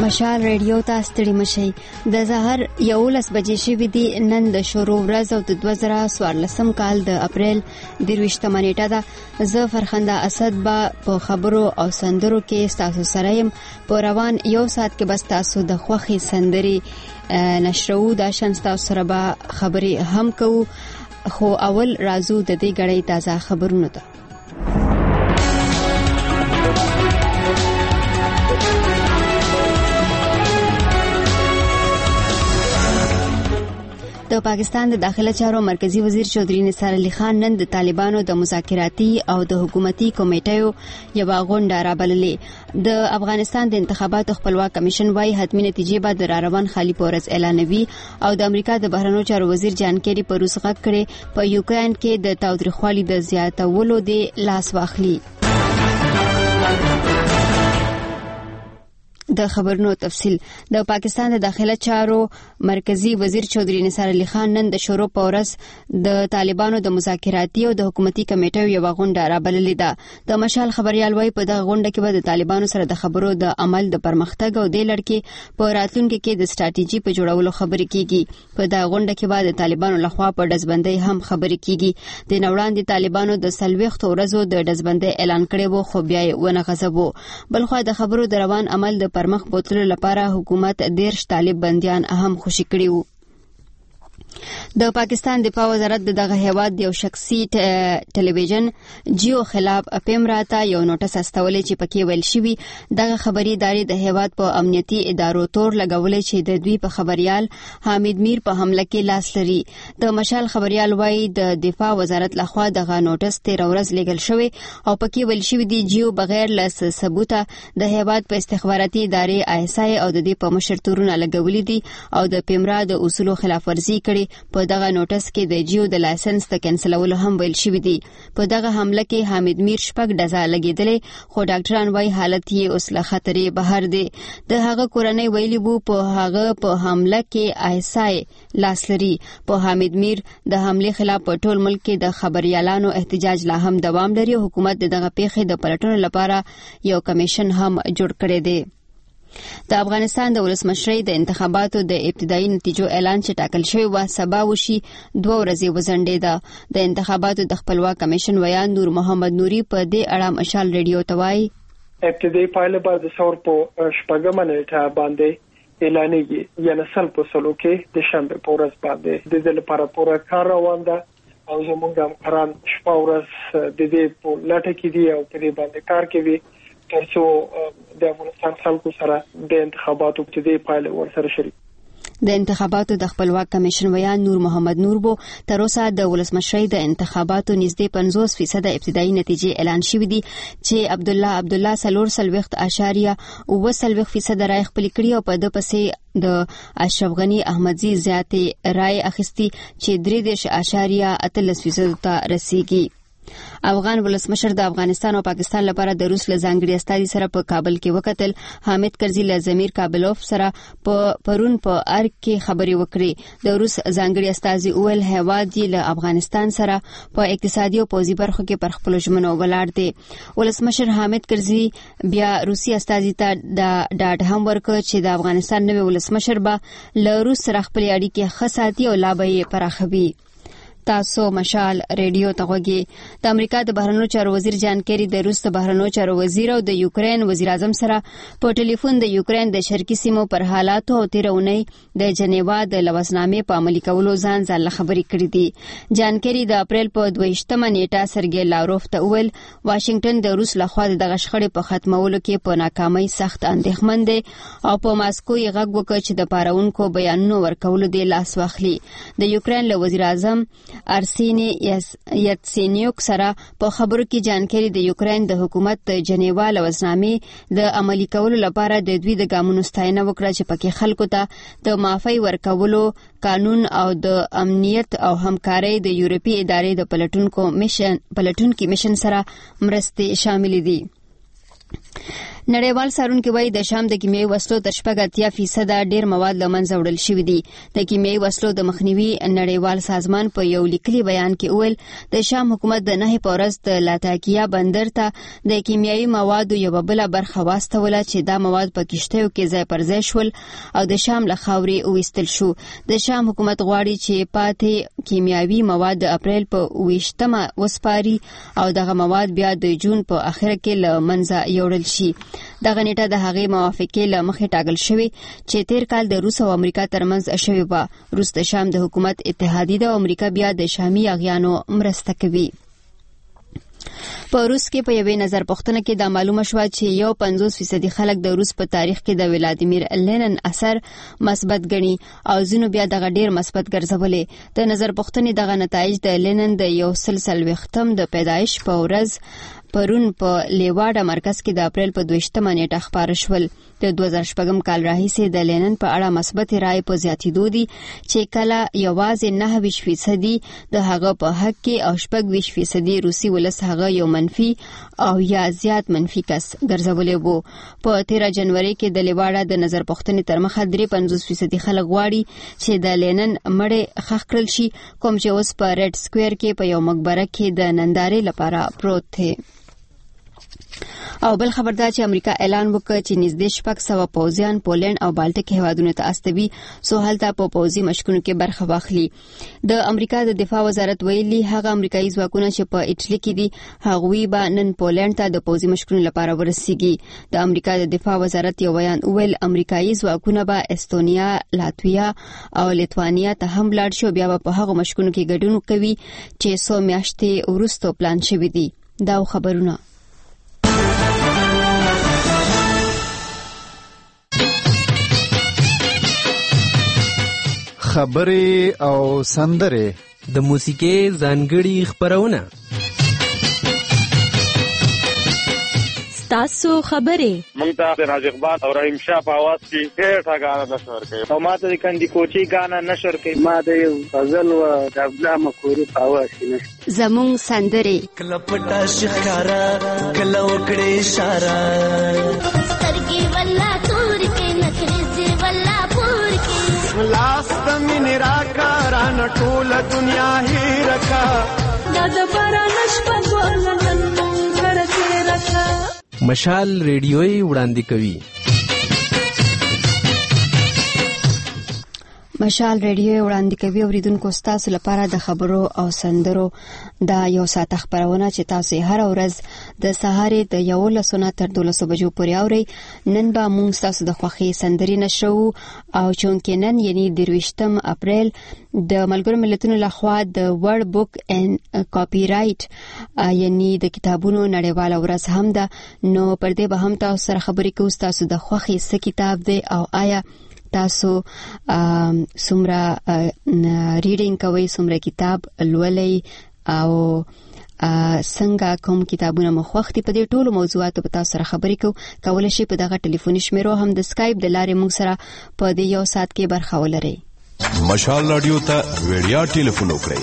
مشال ریډیو ته ستړي مشي د سحر 11 بجې شوې دي. نن د شروع ورځ او د 2014 کال د اپریل 23 نیټه ده. زه فرخنده اسد با په خبرو او سندرو کې تاسو سره يم. په روان یو ساعت کې بس تاسو د خوخي سندري نشرو د شان تاسو سره به خبري هم کوو. خو اول رازو د دې غړې تازه خبرونه ده. د پاکستان د داخله چارو مرکزی وزیر چودھری نثار علي خان نن د طالبانو د مذاکراتي او د حکومتي کمیټیو یو غونډه رابللې. د افغانستان د انتخاباتو خپلواک کمیشن وايي حتمی نتیجې به د روان خالي پورز اعلانوي. او د امریکا د بهرنیو چارو وزیر جان کیری په روس غږ کړي په یوکرين کې د تاوتریخوالي د زیاتولو د لاس واخلي. د خبرونو تفصيل. د پاکستان د داخله چارو مرکزی وزیر چودھری نثار علي خان نن د شروع پورس د طالبانو د مذاکراتي او د حکومتي کمیټو یو غونډه رابللې ده. د مشال خبريال وای په دغه غونډه کې به د طالبانو سره د خبرو د عمل د پرمختګ او د لړکې په راتلونکو کې د ستراتیژي په جوړولو خبرې کیږي. په دغه غونډه کې به د طالبانو لخوا په دزبندۍ هم خبرې کیږي. د نوړاندې طالبانو د سلويخت ورځو د دزبندۍ اعلان کړي وو خو بیا یې ونه غځبو. بلخو د خبرو د روان عمل د پرمخ بوتلو لپاره حکومت 13 طالب بنديان اهم خوشي کړي وو. د پاکستان دفاع وزارت دغه هیواد د یو شخصي ټلویزیون جیو خلاف پیمراته یو نوټس استولې چې پکې ویل شوی دغه خبري ادارې د هیواد په امنیتي ادارو تور لګولې چې د دوی په خبريال حامد میر په حمله کې لاس لري. د مشال خبريال وایي د دفاع وزارت لخوا دغه نوټس 13 ورځ لګل شوی او پکې ویل شوی دی جیو بغیر له ثبوته د هیواد په استخباراتي ادارې آیسای او د دې په مشر تورونه لګولې دي او د پیمرا د اصولو خلاف ورزي کړي. په دغه نوټس کې د جیو د لایسنس د کینسلولو هم ویل شوی دی. په دغه حمله کې حامد میر شپږ ډزا لګیدلې خو ډاکټران وايي حالت یې اوس له خطرې بهر دی. د هغه کورنۍ ویلي وو په هغه په حمله کې آیسای لاس لري. په حامد میر د حمله خلاف په ټول ملک کې د خبريالانو احتجاج لا هم دوام لري. حکومت دغه پیښې د پلټنو لپاره یو کمیشن هم جوړ کړی دی. د افغانستان د ولسمشرۍ د انتخاباتو د ابتدایي نتیجو اعلان چې ټاکل شوی و سبا وشي 2 ورځې وزنډېده. د انتخاباتو د خپلواک کمیشن ویان نور محمد نوري په دې اړه مشال ریډیو ته وایي ابتدایي پایله به د ثور په شپږمه نیټه باندې اعلانېږي. یعنې سل په سلو کې د شنبه په ورځ باندې د دې لپاره پوره کار روان ده او زموږ همکاران شپه ورځ د دې په لټه کې دي او په دې باندې کار کوي ترڅو د افغانستان خلکو سره د انتخاباتو په دې پایله ورسره شریک. د انتخاباتو د خپلواک کمیشن ویان نور محمد نور بو تر اوسه د ولسمشرۍ د انتخاباتو نږدې 50% ابتدایي نتیجې اعلان شوې دي چې عبدالله سلور سلوخت اشاریه او سلوخت فیصد رای خپل کړی او په د پسې د اشرف غنی احمدزي زیاتې رای اخیستي چې 3.8% ته رسیدي. افغان ولسمشر د افغانستان او پاکستان لپاره د روس له ځانګړي استازي سره په کابل کې وکتل. حامد کرزي له زمیر کابلوف سره په پرون په ارګ کې خبري وکړي. د روس ځانګړي استازي اول هیواد دی له افغانستان سره په اقتصادي او پوځي برخو کې پر خپل ژمنو ولاړ دی. ولسمشر حامد کرزي بیا روسي استازي ته د ډاډ هم ورکړ چې د افغانستان نوی ولسمشر به له روس سره خپل اړیکې ښه ساتي او لا به یې پراخوي. تاسو مشال ریډیو ته غوږی. د امریکا د بهرنیو چارو وزیر جان کیری د روس د بهرنیو چارو وزیر او د یوکرين وزیر اعظم سره په ټلیفون د یوکرين د شرقي سیمو پر حالاتو او تیرونی د جنیوا د لوزنامې په عملي کولو ځان خبرې کړې دي. جان کیری د اپریل په 22 نیټه سرګي لاروف ته ویل واشنگټن د روس لخوا دغه شخړې په ختمولو کې په ناکامۍ سخت اندېښمن دی او په ماسکو یې غږ وکړ چې د پارونکو بیانونو ورکولو د لاس واخلي. د یوکرين له وزیر اعظم ارسینی یتسینیوک سره په خبرو کې جانکاری د یوکرين د حکومت د جنیوا لوزنامې د عملي کولو لپاره د دوی د ګامونو ستاینه وکړه چې پکې خلکو ته د معافي ورکولو قانون او د امنیت او همکارۍ د یورپی ادارې د پلټونکو میشن سره مرستې شامل دي. نړیوال څارونکي وایي د شام د کیمیاوي وسلو تر 80% ډیر مواد له منځه وړل شوي دي. د کیمیاوي وسلو د مخنیوي نړیوال سازمان په یو لیکلي بیان کې وویل د شام حکومت د 9 په ورځ د لاتاکیا بندر ته د کیمیاوي موادو یو بل برخه واستوله چې دا مواد په کشتیو کې ځای پر ځای شول او د شام له خاورې وویستل شو. د شام حکومت غواړي چې پاتې کیمیاوي مواد د اپریل په 28مه وسپاري او دغه مواد بیا د جون په اخر کې له منځه یوړل شي. دغه نیټه د هغې موافقې له مخې ټاکل شوې چې تیر کال د روس او امریکا ترمنځ شوې وه. روس د شام د حکومت اتحادیه ده او امریکا بیا د شامي اغیانو مرسته کوي. په روس کې په یوې نظر پوښتنه کې دا معلومه شوه چې 50% خلک د روس په تاریخ کې د ولادیمیر لینن اثر مثبت ګڼي او ځینو بیا دغه ډیر مثبت ګرځولې. د نظر پوښتنې دغه نتایج د لینن د 140 د پیدایش په ورځ پرون په لیواډا مرکز کې د اپریل په 22مه نیټه خبر شول. د 2006 کال راهیسې د لینن په اړه مثبت رائے په زیاتېدو دي چې کله یوازې 9% د هغه په حق کې او 26% روسي ولس هغه یو منفي او یا زیات منفي کس ګرځولې وو. په 13 جنوري کې د لیواډا د نظر پوښتنې تر مخه 53% خلک غواړي چې د لینن مړی ښخ کړل شي، کوم چې اوس په ریډ سکویر کې په یو مقبره کې د نندارې لپاره پروت دی. او بل خبر دا چې امریکا اعلان وکړ چې نږدې 600 پوځیان پولند او بالټیک هیوادونو ته استوي سو هلته په پوځي مشقونو کې برخه واخلي. د امریکا د دفاع وزارت ویلي هغه امریکایي ځواکونه چې په ایټالي کې دي هغوی به نن پولند ته د پوځي مشقونو لپاره ورسیږي. د امریکا د دفاع وزارت یو بیان ویل امریکایي ځواکونه به استونیا، لاتویا او لیتوانیا ته هم لاړ شي، بیا په هغه مشقونو کې ګډون کوي چې 100 میاشتې وروسته پلان شوی دي. دا خبرونه خبرې او سندرې د موسیقۍ ځانګړي خبرونه تاسو خبرې مونږ ته د راج اقبال او رحیم شاه په आवाज کې ډېر غاڼه نشور کوي او ماته د کندي کوچي غاڼه نشور کوي. ما د یو غزل او د عبدالله مخوري په आवाज کې نشته. زمون سندرې کله پټا شکارا کله وکړې اشاره سترګې ولا تور کې نخرې ولا پور کې لاس تمن راکاران ټول دنیا هی رکا د باران شپه ولنن کړه رکا. مشال ریډیوي وړاندې کوي. مشال ریډیو وړاندې کوي اوریدونکو تاسو لپاره د خبرو او سندرو دا یو ساعت خبرونه چې تاسو هر ورځ د سهارې د 11 تر 12 بجو پورې اورئ. نن به موږ تاسو د خوښي سندري نشو او چونکې نن یعنی 23 اپریل د ملګرو ملتونو لخوا د ورډ بوک ان کاپی رائټ یعنی د کتابونو نړیواله ورځ هم ده، نو پر دې به هم تاسو سره خبرې کوو. تاسو د خوښي څه کتاب دی او آیا تاسو سمرا ریډینګ کوي، سمرا کتاب لولئ او څنګه کوم کتابونه مخوختي؟ په دې ټولو موضوعاتو په تاسو سره خبرې کولای شي. په دغه ټلیفوني شمیرو هم د سکایپ د لارې موږ سره په دې یو ساعت کې برخه ولرئ. مشال رادیو ته ویډیا ټلیفون وکړئ.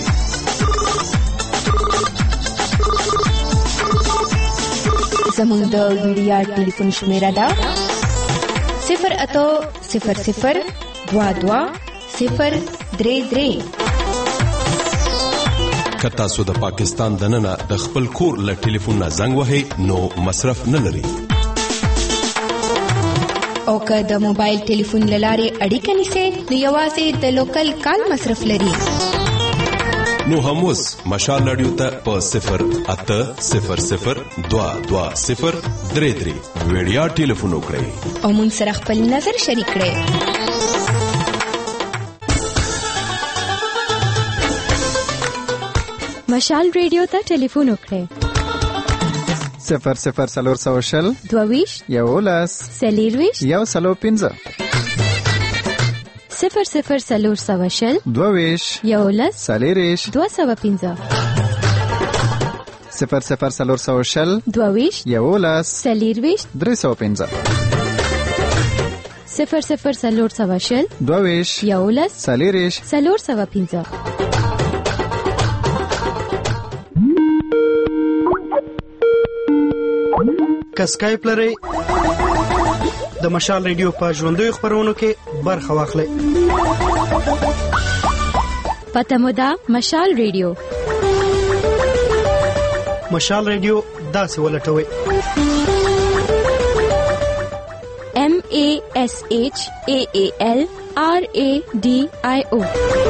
زموږ د ویډیا ټلیفون شمیره ده 08000220033. که تاسو د پاکستان دننه د خپل کور له ټلیفون نه زنګ وهئ نو مصرف نه لري. او که د موبایل ټلیفون لارې اړیکه نیسئ نو یوازې د لوکل کال مصرف لري. نو هم اوس مشال رادیو ته په 08000220033 ویډیا ټلیفون وکړئ او موږ سره خپل نظر شریک کړئ. مشال ریډیو ته ټلیفون وکړئ 00420 22 11 40 105 00420 22 11 40 205 00420 22 11 40 305 00420 22 11 40 405. که سکایپ لرئ د مشال ریډیو په ژوندۍ خبرونو کې برخه واخلئ. پته مو ده مشال ریډیو. مشال ریډیو داسې ولټوئ MASHAALRADIO.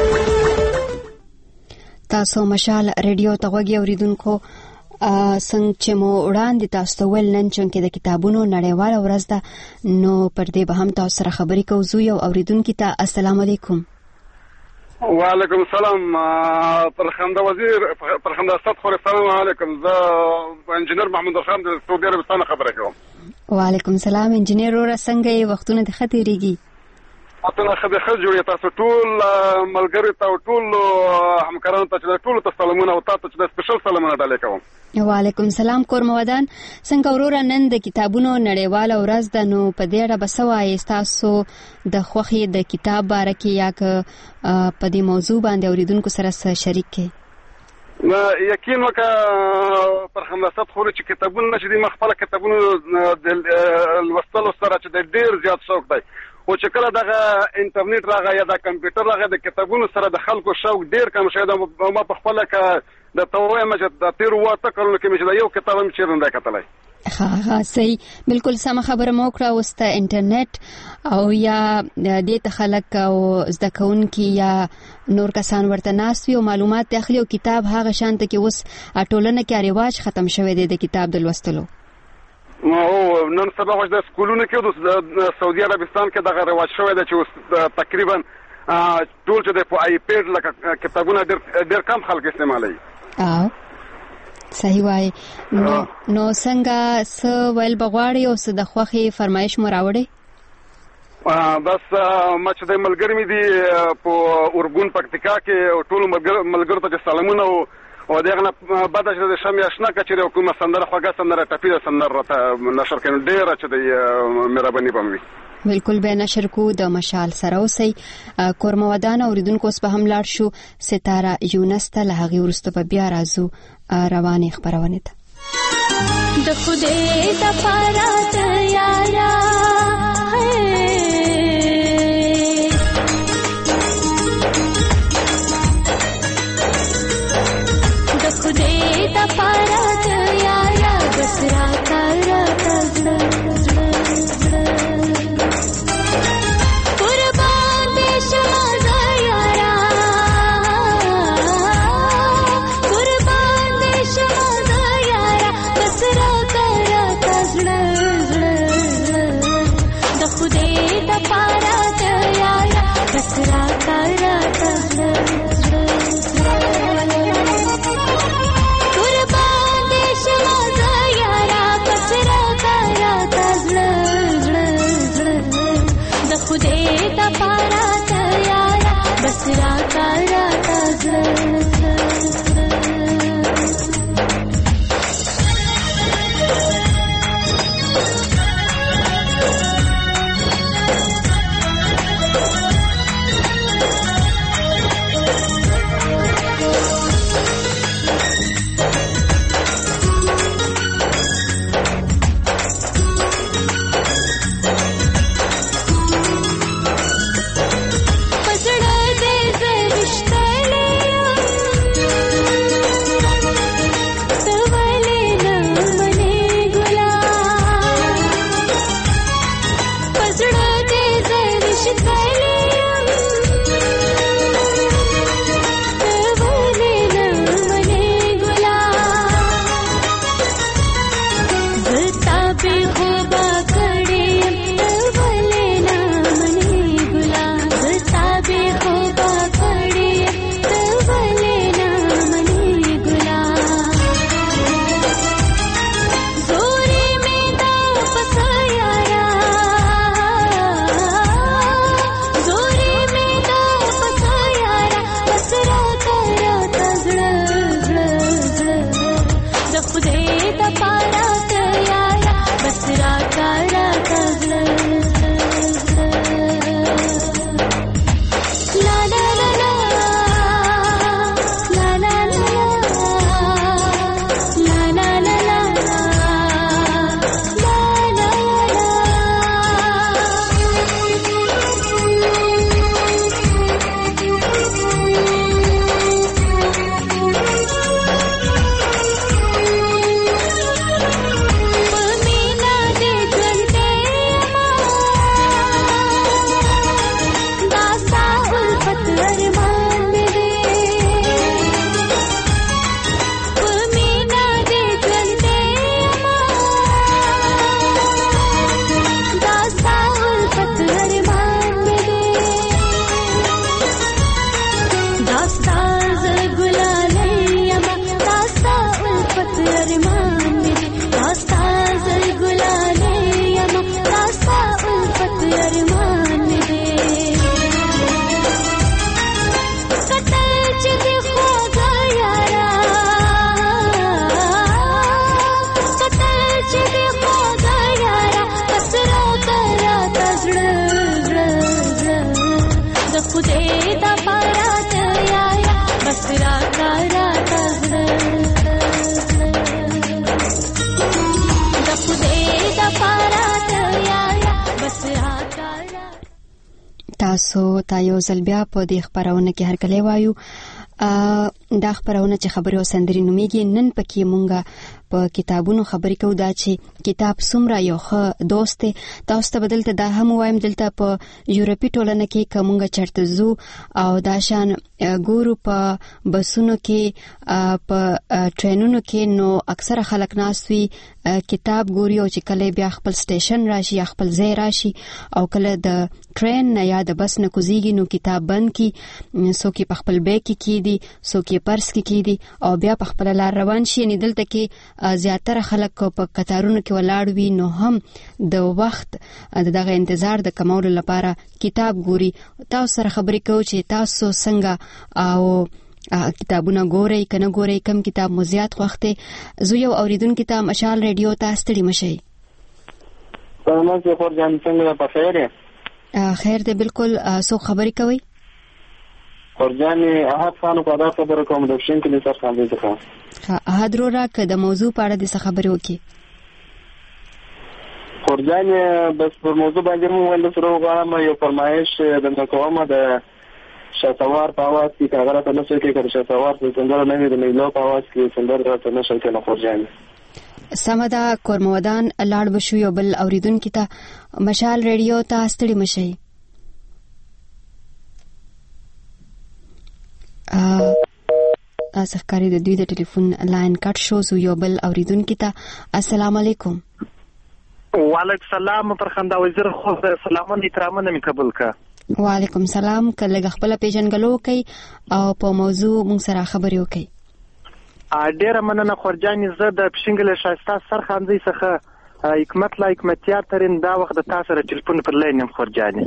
تاسو مشال ریډیو ته غوږی اوریدونکو، څنګه چې مو وړاندې تاسو ته ویل نن چې د کتابونو نړیواله ورځ ده، نو پر دې به هم تاسو سره خبرې کوو. زه یو اوریدونکو ته السلام علیکم. وعلیکم السلام. پرخنده وزیر پرخنده استاد خور السلام علیکم. زه انجنیر محمد خان د سعودي عربستان خبرې کوم. وعلیکم السلام انجنیر ور څنګه یې؟ وختونه د خطرېږي اته خدای خل جوړه تاسو ټول ملګری ته ټول همکارانو ته ټول ته سلامونه او تاسو ته سپیشل سلامونه ډالې کوم. وعلیکم السلام کورمودان. څنګه وروره نن د کتابونو نړیواله ورځ ده، نو په دې اړه به څه وایې تاسو د خوښې د کتاب باره کې، یا که په دې موضوع باندې اوریدونکو سره شریک کړئ؟ یقین وکړه پر همداسد خو چې کتابونه چې د مخفله کتابونو د لوستلو سره چې ډېر زیات شوق دی، او چې کله دغه انټرنیټ راغی یا د کمپیوټر راغی د کتابونو سره د خلکو شوق ډېر کم شوی دی. ما په خپله که د توایم چې د تېرو 8 کلونو کې مې چې د یو کتاب هم چېرې نه دی کتلی. ها صحیح، بالکل سمه خبره مو وکړه. اوس ته انټرنیټ او یا دې ته خلک او زده کوونکي یا نور کسان ورته ناست وي او معلومات اخلي، او کتاب هغه شانته کې اوس ټولنه کې رواج ختم شوی دی د کتاب د لوستلو. او نن سبا د سکولونو کې د سعودي عربستان کې دغه رواج شوی دی چې تقریبا ټول چې په آیپیډ لکه کتابونه ډېر کم خلک استعمالوي. صحیح وای. نو څنګه څه ویل بغواړي او څه د خوښې فرمایش مو راوړي؟ بس ما چې د ملګری مې دي په اورګون پکتیکا کې ټول ملګرو ته سلامونه او دغه نه بعد چې د شمې آشنا کچره حکومت سندره خوګه سندره ټپی سندره راته نشر کړي ډېر چې د مهرباني بموي. بالکل به نشر کو د مشال سره اوسئ. کورمودان اوریدونکو اوس به هم لاړ شو ستاره یونس ته، له هغې وروسته به بیا راځو روانې خپرونې ته. د خدای د پاره تیارا د خدای د پاره تیارا بس را کارا تاسو ته یو ځل بیا په دې خبرونه کې هرکلی وایو. دا خبرونه چې خبرې او سندري نومېږي، نن پکې مونږه په کتابونو خبرې کوو. دا چې کتاب څومره یو ښه دوست دی. تاسو ته بدلته دا هم وایم، دلته په یورپی ټولنه کې که مونږ چرته ځو او دا شان ګورو په بسونو کې، په ټرینونو کې، نو اکثره خلک ناست وي کتاب ګوري، او چې کله بیا خپل سټیشن راشي یا خپل ځای راشي او کله د ټرین یا د بس نه کوزيږي، نو کتاب بند کی، څوک په خپل بیگ کې کیدي، څوک پرس کې کیدي او بیا په خپل لار روان شي. یعنی دلته کې زیاتره خلک په قطارونو کې ولاړ وي، نو هم د وخت دغه انتظار د کمولو لپاره کتاب ګوري. تاسو سره خبرې کوو چې تاسو څنګه او کتابونه ګورئ کنه ګورئ، کم کتاب مو زیات خوښته. زه یو اوریدونکو ته مشال ریډیو ته ستړي مشي. سلام زه خورجان څنګه په خیر یې؟ خیر دی بالکل. سو خبرې کوي خورجان احد خان په دا خبره کوم د شین کې سر خان دې ښه. احد رو راک د موضوع په اړه د څه خبرې وکي؟ خورجان بس پر موضوع باندې مو ول سره وغواړم یو فرمایش د کومه د شاتوار په आवाज کې کاغره ته نشي کې کړ شاتوار څنګه نه وي د میلو په आवाज کې څنګه راته نشي کې نه خورجان. سمدا کورمودان لاړ بشو یو بل اوریدونکو ته مشال ریډیو ته ستړي مشي. اسخکاری د دوی د ټلیفون لاین کټ شو. زو یو بل اوریدونکو ته السلام علیکم. وعلیکم السلام فرخنده وزیر خو سلامونه احترامونه می قبول کا. وعلیکم السلام. کله خپل پیژنګلو کوي او په موضوع مون سره خبرې وکړي. ډیره مننه خورجان. زه د پښینګل شایسته سرخاندې څخه حکمت لا حکمتیار ترين دا وخت د تاسو سره ټلیفون پر لاین یم خورجان.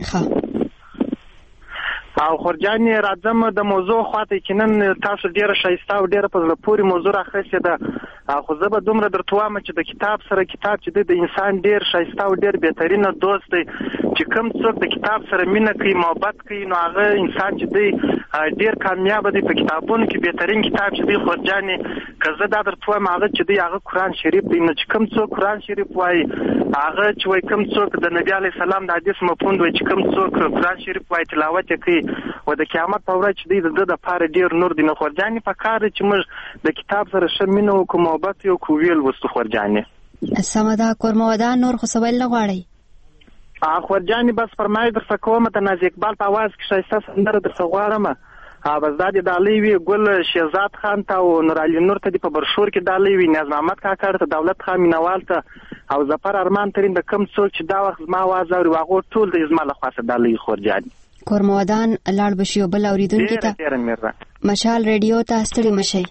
او خورجان راځم د موضوع خواته چې نن تاسو ډیره شایسته او ډیره په زړه پورې موضوع راخښه ده. خو زه به دومره درته وایم چې د کتاب سره کتاب چې د انسان ډیر شایسته او ډیر بهترینه دوست دی. چې کوم څوک د کتاب سره مینه کوي، محبت کوي، نو هغه انسان چې دی ډیر کامیاب دی. په کتابونو کې بهترین کتاب چې دی خورجان که زه دا درته وایم هغه چې دی هغه قرآن شریف دی. نو چې کوم څوک قرآن شریف وایي، هغه چې وایي کوم څوک د نبی علیه السلام د حدیث مفهوم وایي، چې کوم څوک قرآن شریف وایي تلاوت کوي او د قیامت په ورځ چې دی د لپاره ډیر نور دی. نو خورجان په کار چې موږ د کتاب سره شمینه او محبت یو کوویل وستو خورجان. سمدا کورمودان نور خو سوال نه غواړي. خورجان بس فرمایي در کومه د ناز اقبال په आवाज کې شایسته سندره در غواړم. بس دا د دالی وی ګل شهزاد خان ته او نور علي نور ته د په برشور کې دالی وی نیاز محمد کاکړ ته دولت خان مینوال ته او ظفر ارمان ترين د کم څوک چې دا وخت ما आवाज او واغو ټول د ازماله خاصه دالی خورجان. کورمودان لاړ بشي بل اوریدونکو ته مشال ریډیو ته ستړي مشي.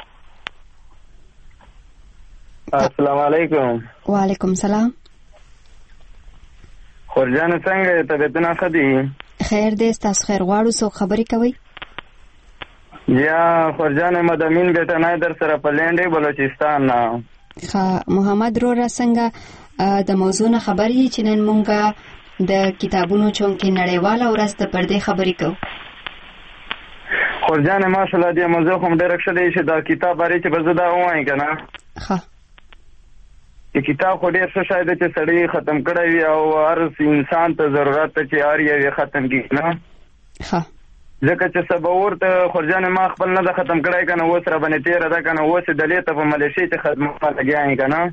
السلام علیکم. وعلیکم السلام. خورجان څنګه طبيعتونه ښه دي؟ خیر دې تاسو خیر غواړو سو خبرې کوي. یا خورجان مدامین بیٹا نه در سره په لنډي بلوچستان نه. محمد رو څنګه د موضوع نه خبرې چې نن مونږه د کتابونو چونکې نړیواله ورځ د پردې خبرې کوو. خورجان ماشاءالله دې موضوع هم ډېر ښه دی چې دا کتاب لري چې بزه دا وایي کنه. چې کتاب خو ډېر ښه شاید چې سړی ختم کړی وي او هر انسان ته ضرورت ته چې هر یو ختم کړي نه. ځکه چې سبا ورته خورجان ما خپل نه ختم کړی کنه، اوس را باندې تیر ده کنه، اوس دلې ته په ملیشي ته خدمت لګیاي کنه.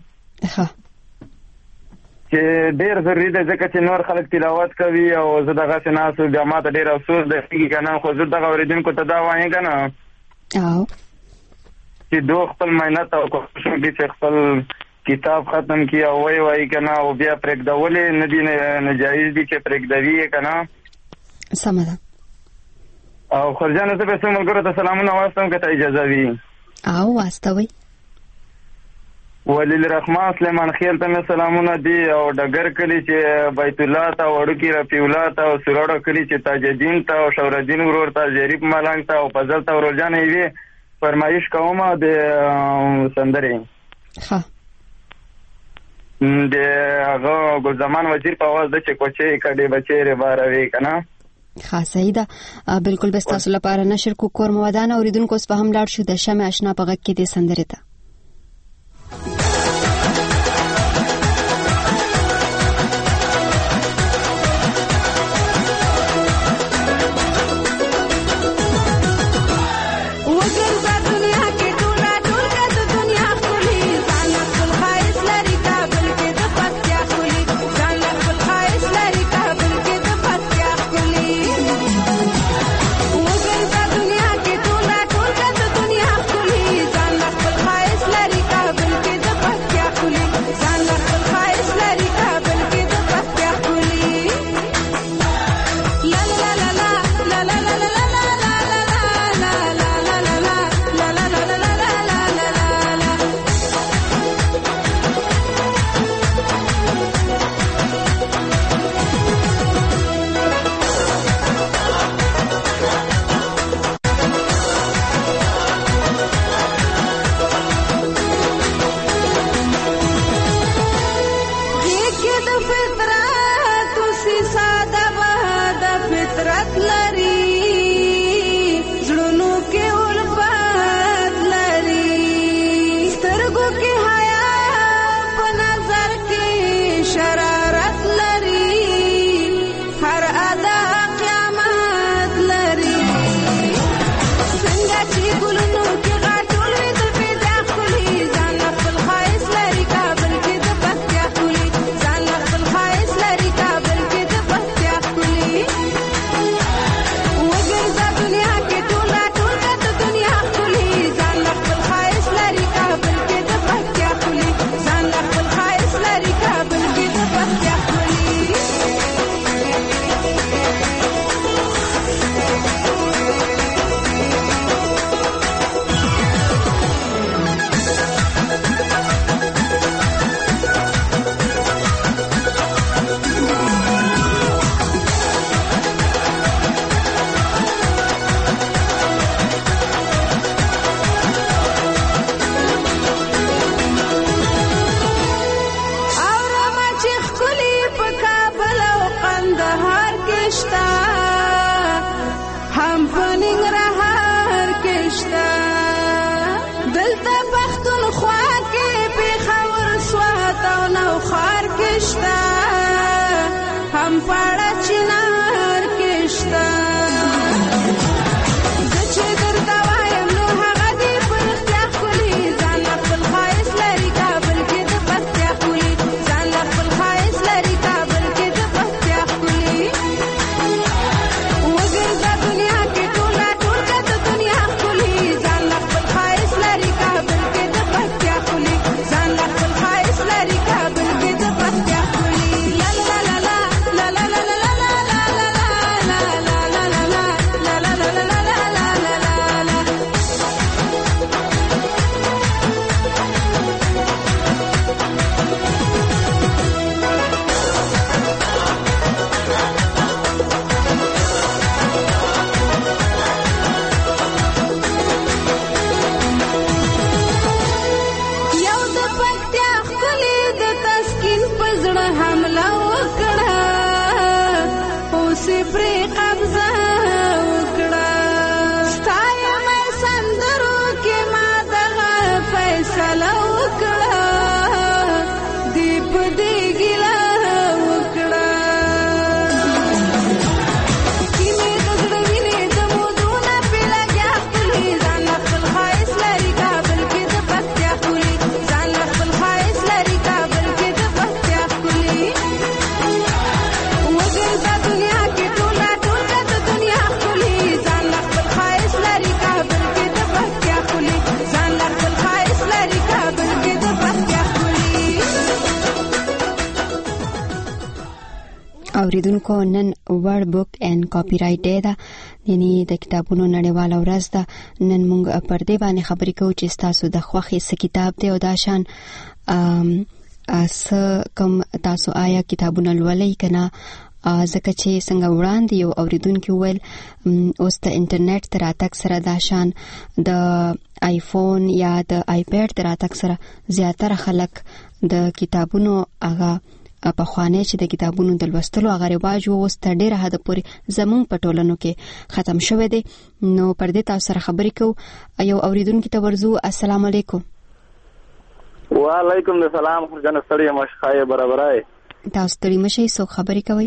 چې ډېر ضروري ده ځکه چې نور خلک تلاوت کوي او زه دغه سناسو بیا ما ته ډېر افسوس ده کنه. خو زه دغه اوریدونکو ته دا وایم کنه چې دوه خپل مهنت او کوشش وکړي چې خپل کتاب ختم کړي او وایي کنه او بیا پرېږدول نه دي ناجایز دي چې پرېږدوي کنه. سمه ده. او خورجان زه به څو ملګرو ته سلامونه واستوم که ته اجازه وي. او واستوئ. ولیل رحمان سلیمان خیل ته مې سلامونه دي او ډګر کلی چې بیت الله ته وړوکی رفیع الله ته او سروړو کلی چې تاج الدین ته او شور الدین ورور ته ظریف ملنګ ته او فضل ته ورجان یې فرمایش کومه د سندرې. د هغه ګلزمان وزیر په आवाज د چې کوچې کډې بچې باروي کنه. صحیح ده. بالکل بس تاسو لپاره نشر کو کورمودان اوریدونکو اوس په هم لاړ شو د شمع آشنا په غږ کې د سندرې ته. قبضه وکړه ستایه مې سندرو کې ما دغه فیصله وکړه دی په دې ګیله وکړه کینې د زړه وینې د مودونه پې لګیا خپلې ځان له خپل ښایست لري کابل کې د پکتیا ښکلي ځان له خپل ښایست لري کابل کې د پکتیا ښکلي وګرځه دنیا کې ټوله ټوله د دنیا ښکلي ځان له خپل ښایست لري کابل کې د پکتیا ښکلي ځان له خپل ښایست لري کابل کې د پکتیا ښکلي. اوریدونکو نن ورډ بک اینڈ کاپی رائټ ډے ده یعنی د کتابونو نړیواله ورځ ده. نن موږ پر دې باندې خبرې کوو چې تاسو د خوښې څه کتاب دی او دا شان کوم تاسو آیا کتابونه لولئ کنه ځکه چې څنګه وړاندې یو اوریدونکو ویل اوس د انټرنیټ تر راتګ سره دا شان د آیفون یا د آیپیډ تر راتګ سره زیاتره خلک د کتابونو هغه په خوانې چې د کتابونو د لوستلو هغه رواج اوس تر ډیره حد پورې زموږ په ټولنو کې ختم شوی دی. نو پر دې تاسو سره خبرې کوو. یو اوریدونکو ته ورزو. السلام علیکم. وعلیکم السلام. جن ستړي مشخای برابرای تاسو ستړي مشي سو خبرې کوي.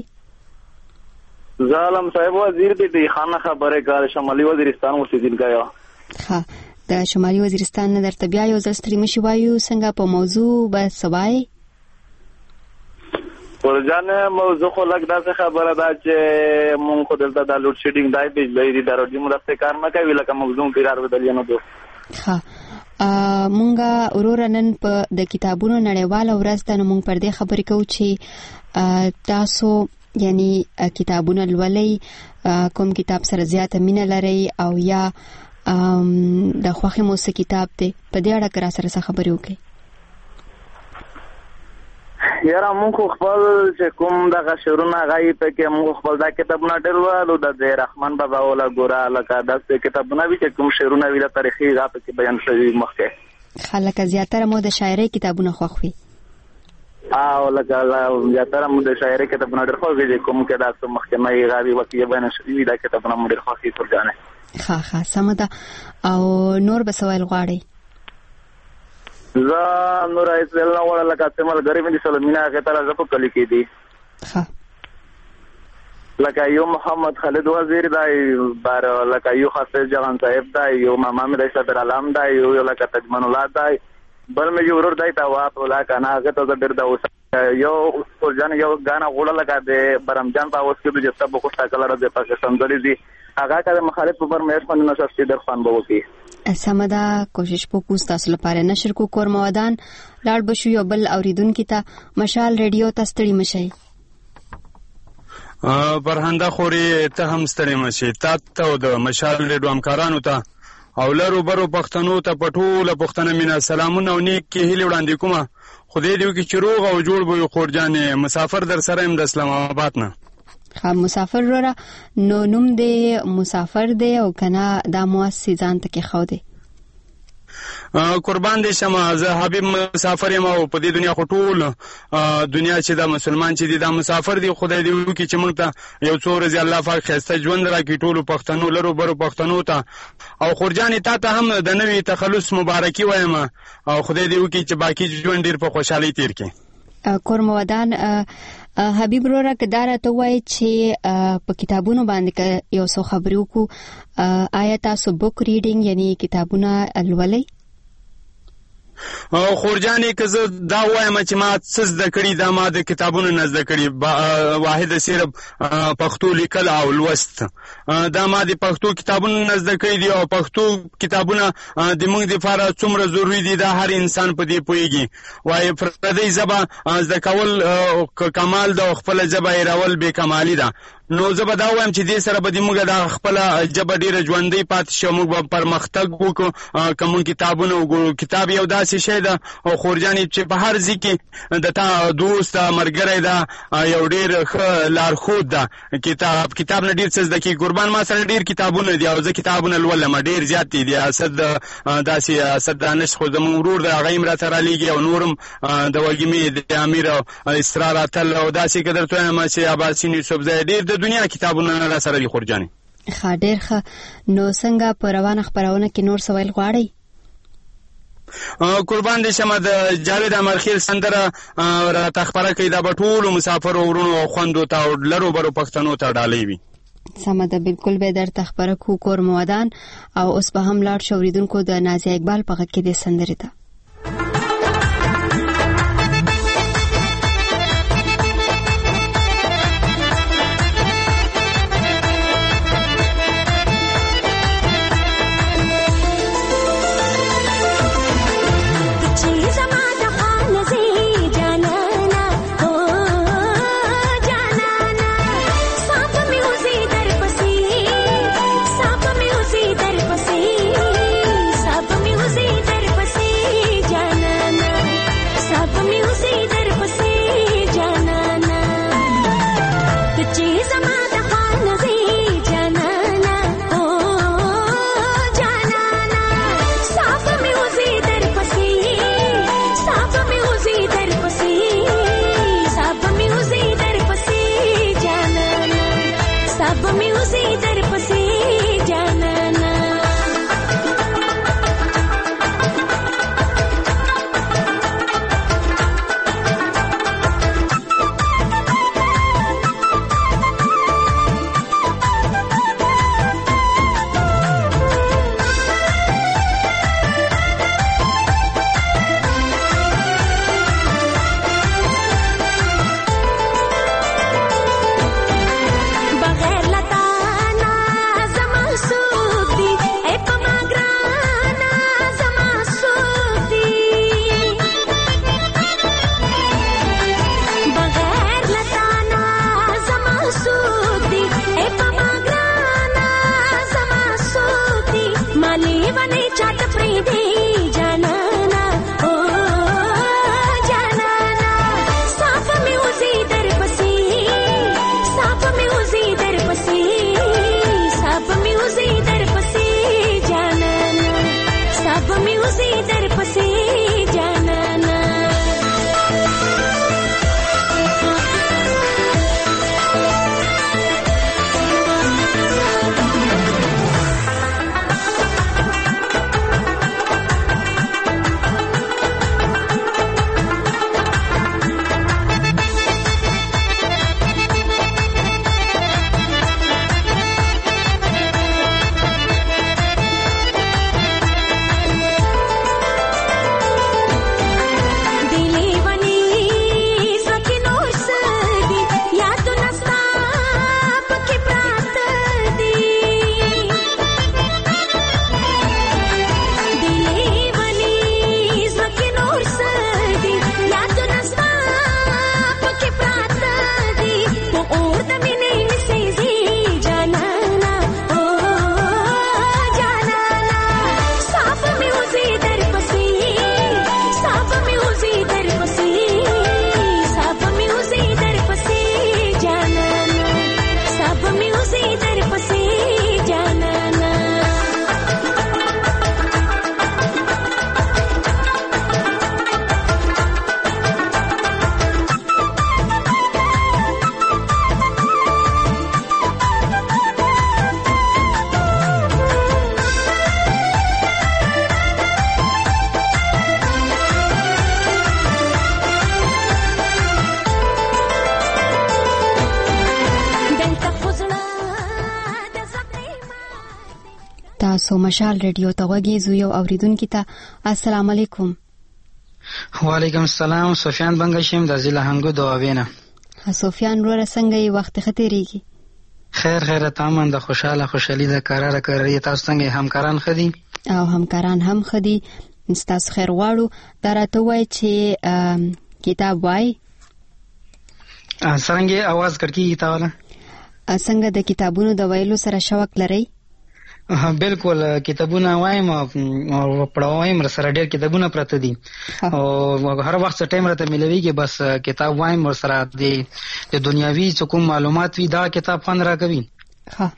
ظالم صاحب وزیر دی خانه خبره کار شمالي وزیرستان اوسیدونکو یو. ها د شمالي وزیرستان نه درته بیا یو ځل ستړي مشي وایو. څنګه په موضوع به سوای ورجان موضوع خو لګ دا خبره ده چې مونږ خو دلته د لوډ شیډینګ دای بجلی دی دروځي مرسته کار نه کوي لکه موضوع قرار بدلیه نه دو. ها مونږه اورورنن په د کتابونو نړیواله ورځ ده نو مونږ پر دې خبرې کوو چې تاسو یعنی کتابونه لولئ کوم کتاب سره زیاته مینه لرئ او یا د خوښې مو څه کتاب دی په دې اړه کرا سره خبرې وکړئ. یاره مونږ خپل چې کوم دغه شعرونه غي په کې مونږ خپل دا کتابونه ډېر ولو د رحمان بابا ولا ګورا لکه داسې کتابونه وی چې کوم شعرونه ویله تاریخي غاپه کې بیان شوی مخکې خلک زیاتره مو د شاعرۍ کتابونه خوښوي او لکه زیاتره مو د شاعرۍ کتابونه ډېر خوښوي کوم کې داسې مخکې نه غاوي وکي بیان شوی دا کتابونه مو ډېر خوښي ترجانه ها سم ده. او نور به سوال غواړي زه نور ایسل نه وړه لکه سمل غریب دي سلمینا غتره زپو کلی کې دي ها لکه یو محمد خالد وزیر دی بار لکه یو حافظ جهان صاحب دی یو محمد رشاد علام دی یو لکه تجمن الله دی بل مې یو ورور دی تا واپ لکه نه هغه ته ډېر دا اوس یو ورجان یو غانا غوړه لکه د برمجان په اوس کې د جسته په کوټه کلر د پاکستان دلی دي هغه کله مخالف پر مېش باندې نشسته در خوان بوکی سمدا کوشش وکړو تاسو لپاره نشر کو کور موادان لاړ بشو یو بل اوریدونکو ته مشال ریډیو ته ستړي مشي برهنده خوري ته هم ستړي مشي تاسو د مشال ریډیو همکارانو ته او لرو برو پښتنو ته پټوله پښتنه مینا سلامونه او نیک کې هلي وړاندې کومه خدای دې وکړي چې روغ او جوړ به خورجانې مسافر در سره هم د اسلام آباد نه مسافر را نو نوم دی مسافر دی او کنا دا مؤسس ځان ته کې خو دی قربان دي شمه زه حبيب مسافر یم او په دې دنیا خټول دنیا چې دا مسلمان چې دا مسافر دی خدای دې وکړي چې موږ ته یو څو ورځې الله پاک خسته ژوند راکړي ټول پښتنو لرو برو پښتنو ته او خورجانې ته هم د نوې تخلص مبارکي وایم او خدای دې وکړي چې باقی ژوند ډیر په خوشحالي تیر کړي. کورمودان حبیب رورا کدارا ته وای چې په کتابونو باندې یو څو خبرو کو آیا تاسو بک ریډینګ یعنی کتابونه لولئ؟ خورجانې که زه دا وایم چې ما څه زده کړي دا ما د کتابونو نه زده کړي واحد صرف پښتو لیکل او لوست دا ما د پښتو کتابونو نه زده کړي دي او پښتو کتابونه د موږ لپاره څومره ضروري دي دا هر انسان په دې پوهیږي وایي پردۍ ژبه زده کول کمال ده او خپله ژبه هېرول بې کمالي ده نو زه به دا وایم چې دې سره به د موږ دا خپله ژبه ډېره ژوندۍ پاتې شي موږ به پرمختګ وکړو که موږ کتابونه وګورو کتاب یو داسې شی ده او خورجانې چې په هر ځای کې د تا دوست ملګری ده یو ډېر ښه لارښود ده کتاب نه ډېر څه زده کړي قربان ما سره ډېر کتابونه دي او زه کتابونه لولم ډېر زیات دي اسد دانش خو زموږ ورور دی هغه هم راته رالیږي او نور هم د وږمې د امیر او اسرار اتل او داسې که درته وایم چې عباسین یوسفزی ډېر د د دنیا کتابونه را سره دي خورجانې. ښه ډېر ښه. نو څنګه په روانه خپرونه کې نور څه ویل غواړئ؟ قربان دې شمه د جاوید امرخیل سندره راته خپره کوي، دا به ټولو مسافرو ورونو او خوندو ته او لرو برو پښتنو ته ډالۍ وي. سمه ده، بالکل به درته خپره کو کور مودان. او اوس به هم لاړ شو اوریدونکو د نازیه اقبال په غږ کې د سندرې ته. تاسو مشال ریډیو ته غوږی زو یو اوریدونکو ته السلام علیکم. وعلیکم السلام. سفیان بنگشم د ضلع هنګو دواوینه. سفیان ور څنګه یې وخت ختیریږي؟ خیر تمام د خوشحالي د قرار کوي. تاسو څنګه همکاران خدي؟ او همکاران هم خدي. تاسو خیر غواړو درته وای چې کتاب وای څنګه आवाज کړکی تاواله څنګه د کتابونو د ویلو سره شوق لري؟ بالکل کتابونه وایم او پړاویم سره ډېر کتابونه پراته دي او هر وخت ټایم راته ملويږي بس کتاب وایم سره د دنیاوي څه کوم معلومات وي دا کتاب خوند راکوي.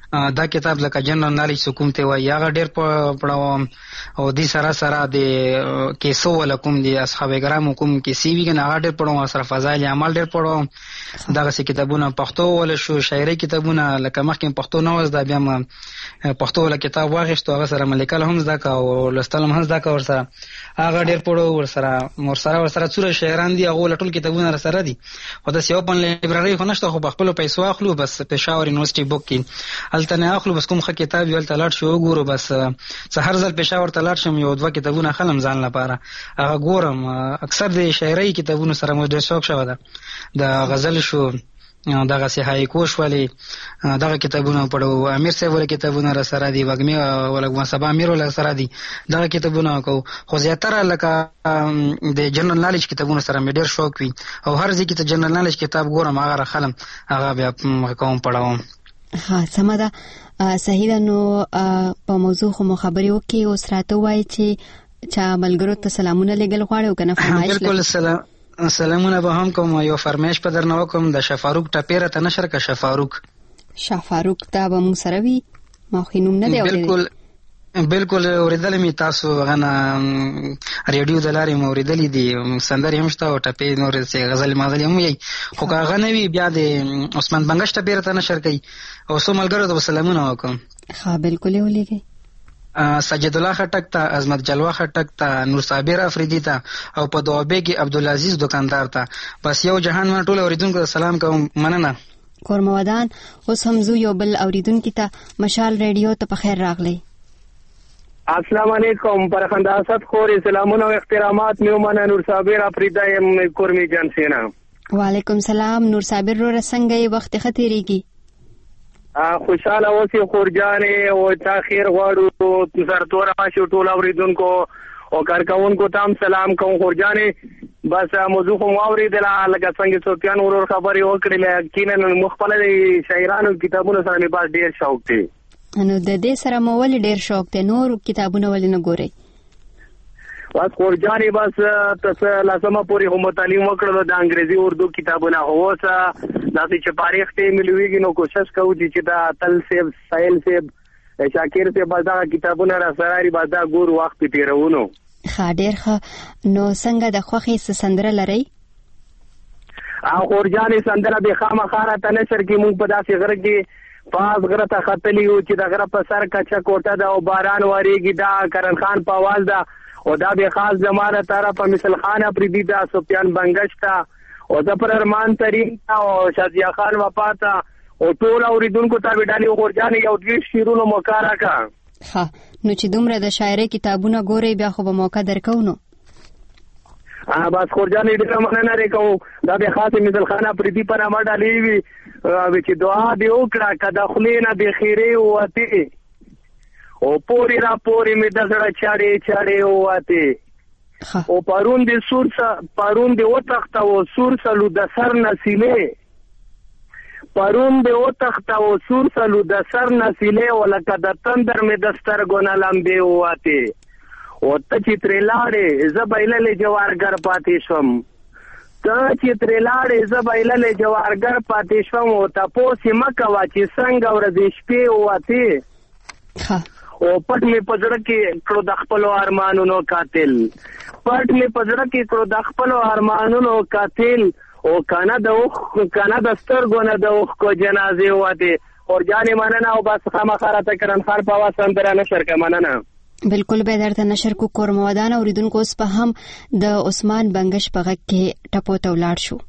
دا کتاب لکه جنرال نالج کوم ته وایي هغه ډېر پړاوم او دې سره سره د کیسو ولا کوم دي اصحاب کرام کوم کیسې وي کنه هغه ډېر پړاوم سره فضایل اعمال ډېر پړاوم دغه څه کتابونه پښتو ولا شو شاعري کتابونه لکه مخکې پښتو نه وز دا بیا پښتو ولا کتاب واغښتو هغه سره ملیکل هم زده کا او لستلم هم زده کا ور سره هغه ډېر پړاو ور سره څوره شاعران دي هغه ټول کتابونه سره دي خو د اوپن لایبرری خو نشته خو په خپل پیسو اخلو بس پېښور یونیورسيټي بوک کې الته نه اخلو بس کوم ښه کتاب یو تلاټ شو ګورو بس هر ځل پېښور تلاټ شم یو دوه کتابونه خلم ځان لپاره هغه ګورم اکثر د شاعري کتابونو سره مو ډېر شوق شوه ده د غزل شو دغه سیهای کوش والی دغه کتابونه پړو امیر صاحب ول کتابونه را سره دي وګمی ولګم سبا امیر ول سره دي دغه کتابونه کو خو زیاتره لکه د جنرال نالج کتابونه سره مې ډېر شوق وي او هر ځکه ته جنرال نالج کتاب ګورم هغه خلم هغه بیا کوم پړاوم. ها سمه ده صحیح ده. نو په موضوع خو خبرې وکي او سراته وای چې چا ملګرو ته سلامونه لګل غواړي او کنه فرمایش بالکل سلامونه به هم کوم یو فرمایش په درنه وکم د شفاروق ټپیره ته نشر کا شفاروق ته به مو سره وي ما خو نوم نه دی بالکل اوریدل می تاسو غنه ریډیو د لارې مو اوریدلې دي سندري هم شته او ټپې نور څه غزل مازل هم وي خو هغه نه وي بیا د عثمان بنگش ټپیره ته نشر کوي او سو ملګرو ته سلامونه وکم. ها بالکل ولېږي سجد الله خټک ته عظمت جلوه خټک ته نور صابر افریدی ته او په دوابه کې عبدالعزیز دکاندار ته بس یو جهان من ټول اوریدونکو سلام کوم مننه. کورمودان اوس هم زو یو بل اوریدونکو ته مشال ریډیو ته په خیر راغلی. السلام علیکم پرخنده اسد خوري سلامونه او احترامات میومنه نور صابر افریدی کورمی جان سینا. وعلیکم سلام نور صابر رو څنګه وخت ختیریږي؟ خوشاله اوسې خورجانې او تاخير غواړو سرتور راشو ټول اوریدونکو او کارکونکو تام سلام کوم خورجانې بس موضوع خو اوریدل لکه څنګه سفیان ورور خبرې وکړلې کینن مخبل شاعرانو کتابونو سره مې باز ډیر شوق دی. نو د دې سره مو ول ډیر شوق دی نور کتابونه ول نه ګوري بس خورجانې بس تاسو لازمه پوری هم تعلیم وکړو د انګریزي اردو کتابونه هوسه داسې چې تاریخ ته ملويږي نو کوشش کوو چې دا تل سیب سایل سیب شاکر سیب دا کتابونه را سره بعد ګور وخت تیرونو. خاډر نو څنګه د خوخي سندره لري؟ خورجانې سندره به خامخاره ته نشر کې مونږ په داسې غره کې پاس غره ته خطلی او چې د غره په سر کچا کوټه دا او باران وریږي دا کرن خان په आवाज دا او دا به خاص زمانه طرف مثل خان افریدی دا سفیان بنگش تا او ظفر ارمان ترین تا او شازیا خان وفاتا او ټول اوریدونکو ته وډالي خورجانې یو دوی شیرونو مکارا کا. ها نو چې دومره د شاعري کتابونه ګوري بیا خو به موقع درکو نو بس خورجانې دې مننه لري کوم دا به خاص مثل خان افریدی پر امر ډالي وي چې دعا دی وکړه کدا خلینا به خیره وته او پوری را پوری می دزړه چاړې وته او پرون دی وتخته او سور سلو د سر نسیله پرون دی وتخته او سور سلو د سر نسیله ولکه د تندر می دستر ګونه لمبه وته او ته چې ترلاړې زبایللې جوارګر پاتې شم جوارګر پاتې شم او تاسو مکه وا چې څنګه ورځ شپې وته او پټ می پزړه کې کړو د خپل ارمانونو قاتل او کانا د سترګونه د اوخ کو جنازه وته اور جانې مننه او بس خامخاره تکرن خار په واسه اندر نشر کا مننه. بالکل به درته نشر کو کورمودان اوریدونکو اوس په هم د عثمان بنگش په غږ کې ټپو ته ولاړ شو.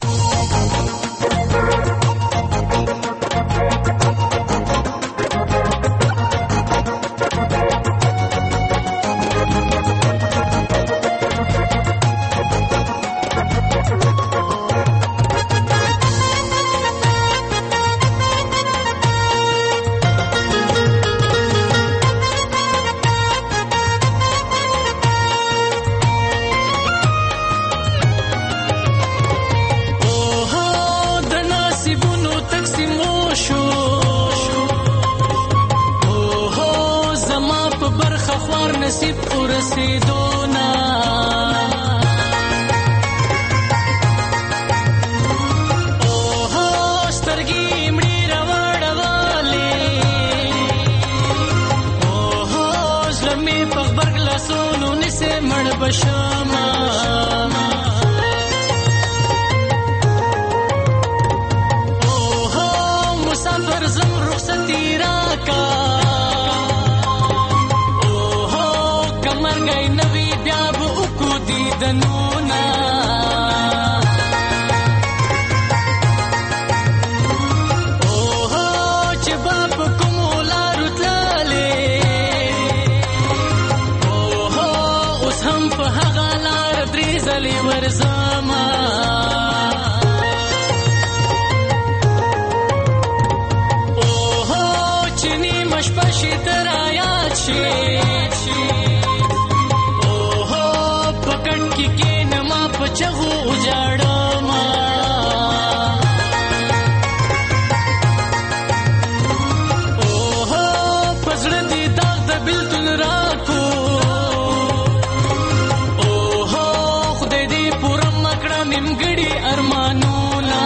نصیب ورسېدونا او سترګې مړې راوړلې بشما اوه مسافر زم رخصتی راکا اوه کمر گئی نوی بیا به وکو دیدنونه ورزما اوه چنی مشپشی درایات شي اوه پکن کی کین ما پچغو اجاړما اوه پزړه دی داغ د بلتون راکو نیمګړي ارمانونه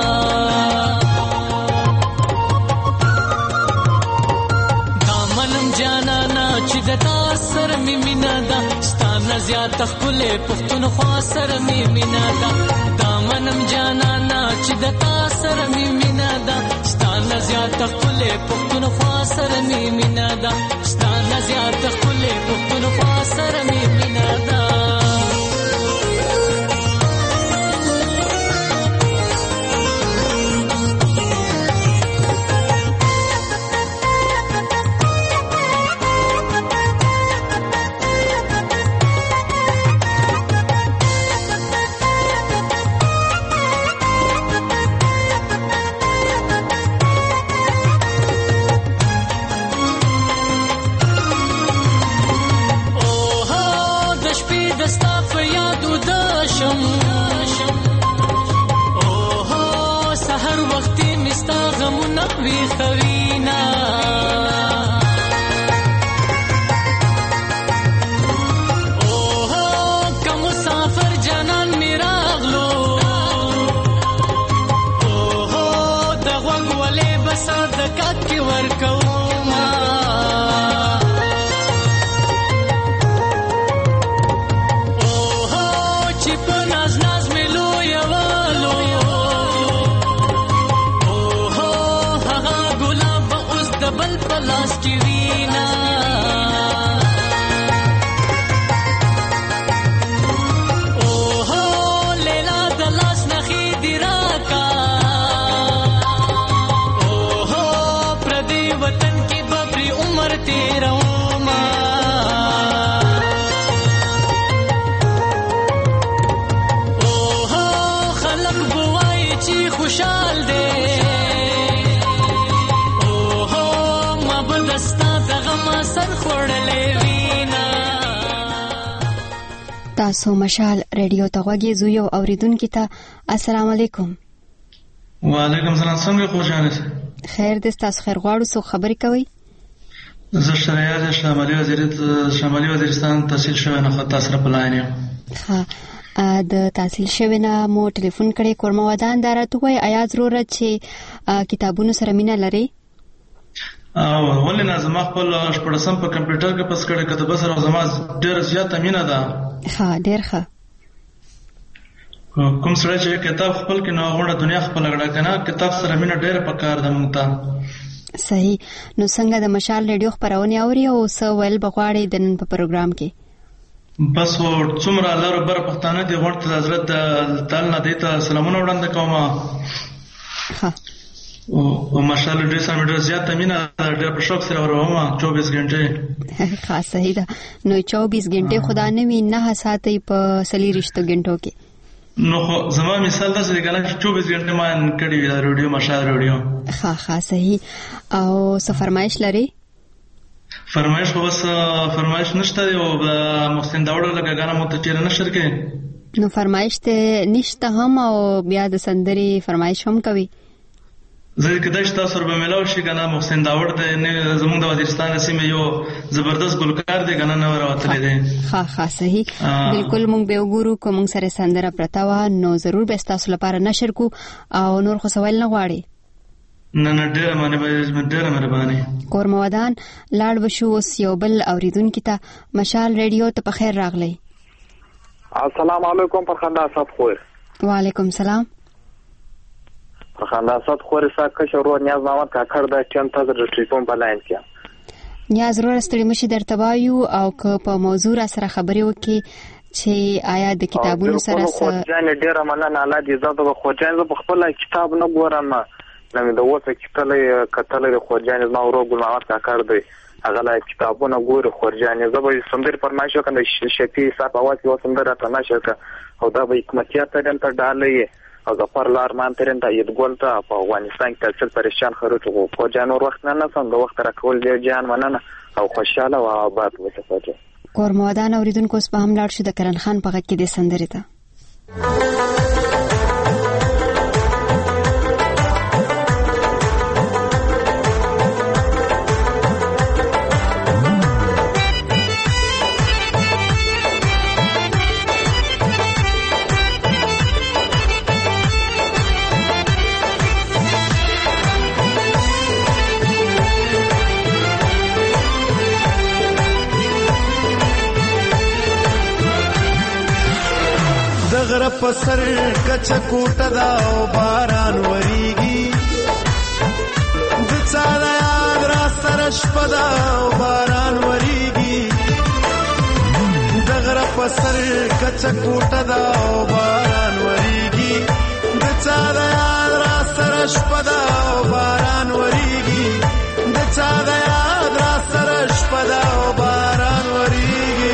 دامنم جانانا چې د تا سره مې مینا ده ستانه زیات ښکلې پښتونخوا سره مې مینا ده دامنم جانانا چې د تا سره مې مینا ده ستانه زیات ښکلې پښتونخوا سره مې مینا ده ستانه زیات ښکلې پښتونخوا سره مې مینا ده اوه سحر وختي مستا غمونه وی خوینا اوه کوم مسافر جانان میراغلو اوه د غوږ ولې بسا د کات کی ورکوما پلاس کی وینا اوه لیلا د لاس نخی دی راکا اوه پردی وطن کی ببری عمر تیروما اوه خلق بوای چی خوشحال دے تاسو مشال ریډیو ته غوږی زو یو اوریدونکو ته السلام علیکم. وعلیکم السلام. څنګه خوشاله خیر دې تاسو خیر غواړو سو خبرې کوي. زه شریعه شمالي وزیرستان تحصیل شوی نه خط سره پلاین یم. ها د تحصیل شوی نه مو ټلیفون کړی کورما ودان درته وای آیا ضرورت چې کتابونو سره مینه لري؟ او ولې نه زما خپل شپږم په کمپیوټر کې پس کړه کتاب سره زما ډېر زیاته مینه ده. ها ډېر ښه. کوم سره چې کتاب خپل کې نو غوړه دنیا خپل غړه کنه کتاب سره مینه ډېر پکار ده مونږ ته. صحیح. نو څنګه د مشال ریډیو خبرونه اوري او څه ول بغواړي د نن په پروګرام کې؟ بس څومره لاره بر پښتانه دي ورته حضرت تعالی نه دیته سلامونه وړاندې کوم. ها او ماشاءالله ډېر سم ډېر زیات مینه ډېر په شوق سره وروم 24 غنټه. خاص صحیح ده. نو 24 غنټه خدا نه وی نه ساتي په سلی رښتو غنټو کې. نو خو زما مثال دا چې ګل 24 غنټه ما کړی وی ریډیو ماشاءالله ریډیو. ها صحیح. او څه فرمایش لري؟ فرمایش خو بس فرمایش نشته او محسن داوړ لګا غانا مو ته چیرې نشر کې. نو فرمایش ته نشته هم او بیا د سندري فرمایش هم کوي. زه کداش تاسو سره ملاو شي کنه محسن داوړ د زموږ د وزیرستان سیمه یو زبردست ګلکار دی کنه نو راوتلی دی. ها صحیح. بالکل مونږ به وګورو کوم سره سندره پرتا و نو ضرور به تاسو لپاره نشر کو او نور خو سوال نه غواړي. نه ډېر مهرباني. کورمودان لاړ وشو اوس یو بل اوریدونکو ته مشال ریډیو ته په خیر راغلی. السلام علیکم پرخنده اسد خور. وعلیکم سلام. پرخنده اسد خور سا کشر رو نیاز محمد کاکړ د ټیم ته د ټلیفون په لاین کې. نیاز رو ستړي مشي درته وایو او که په موضوع سره خبرې وکړي چې آیا د کتابونو سره خورجان ډیره مننه الله دې زړه د خورجان په خپل کتاب نه ګورم نو د وڅ کتل د خورجان نو ورو ګل محمد کاکړ دی هغه لا کتابونه ګور خورجان زبر سندر فرمایشو کنه شفیع صاحب اواز یو سندر تماشا او دا به حکمتیات ترن ته ډالې او ظفر لارمان ترن ته یت ګولتا په افغانستان کې تل پریشان خروټو خورجان ور وخت نه سم د وخت را کول دی جان مننه او خوشاله او آباد وسه. کورمودان اوریدونکو په هم لاړ شو د کرن خان په غږ کې د سندرې ته. غره پسر کچ کوټه دا او باران وریږي د چا د یاد را سره شپه دا او باران وریږي د غره پسر کچ کوټه دا او باران وریږي د چا د یاد را سره شپه دا او باران وریږي د چا د یاد را سره شپه دا او باران وریږي.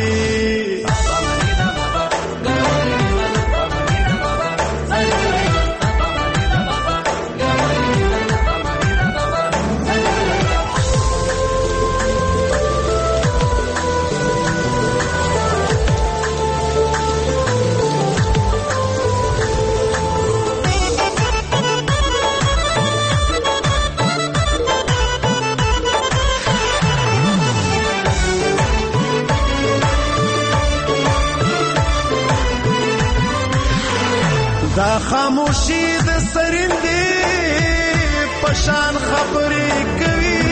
دا خاموشي د سرندې پشان خبرې کوي